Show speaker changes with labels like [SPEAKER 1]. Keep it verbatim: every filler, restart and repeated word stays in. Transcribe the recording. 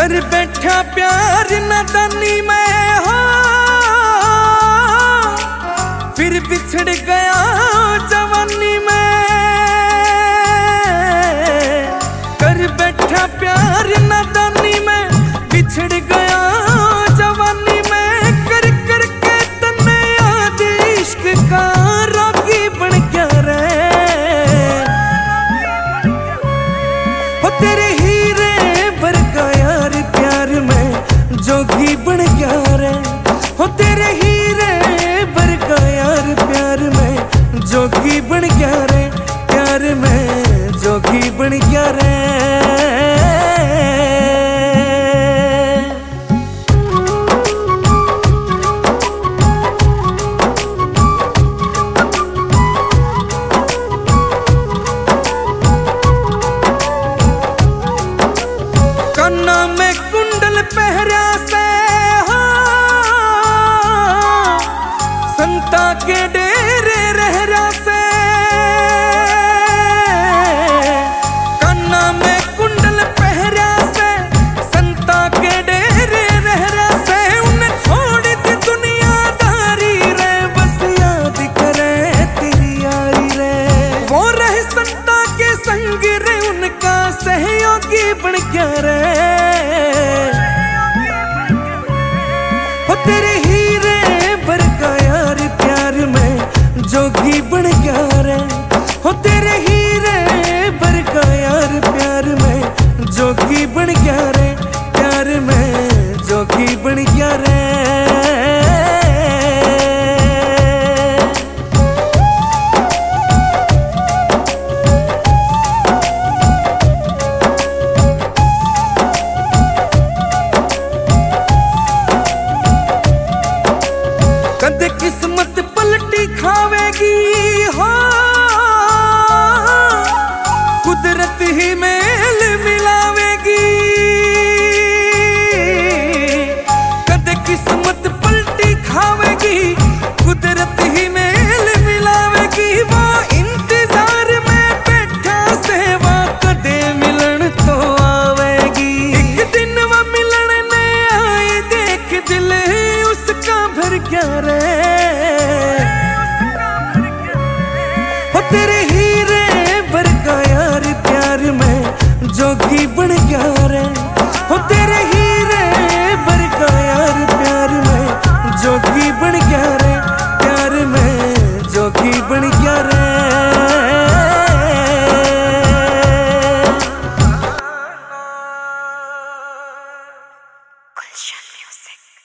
[SPEAKER 1] कर बैठा प्यार नादानी में हो, फिर बिछड़ गया जवानी में। कर बैठा प्यार नादानी में, बिछड़ गया जवानी में। कर कर के तन्ने याद इश्क का रोगी बन गया रे। हो तेरे हीरे वर्गा यार प्यार में जोगी बन गया रे। हो तेरे हीरे वर्गा यार प्यार में जोगी बन गया रे। प्यार में जोगी बन गया रे। काना में कुंडल पहरा से हो, संता के डेरे रहरा से। काना में कुंडल पहरा से, संता के डेरे रहरा से। उन्हें छोड़ दी दुनियादारी रे, बस याद करे तेरी यारी रे। वो रहे संता के संग रे, उनका सहयोगी बन गया रे। हो तेरे हीरे वर्गा यार प्यार में जोगी बन गया रे। हो तेरे हीरे वर्गा यार प्यार में जोगी बन गया रे। प्यार में जोगी बन गया रे। कदे किस्मत पलटी खावेगी हो, कुदरत ही मेल मिलावेगी। कदे किस्मत पलटी खावेगी, कुदरत ही मेल मिलावेगी। वो इंतजार में बैठा सेवा, कदे मिलन तो आवेगी। एक दिन वो मिलन ने आए, देख दिल उसका भर गया रे। हो तेरे हीरे वर्गा यार प्यार में जोगी बन गया रे। हो तेरे हीरे वर्गा यार प्यार में जोगी बन गया रे। प्यार में जोगी बन गया रे।
[SPEAKER 2] Gulshan Music।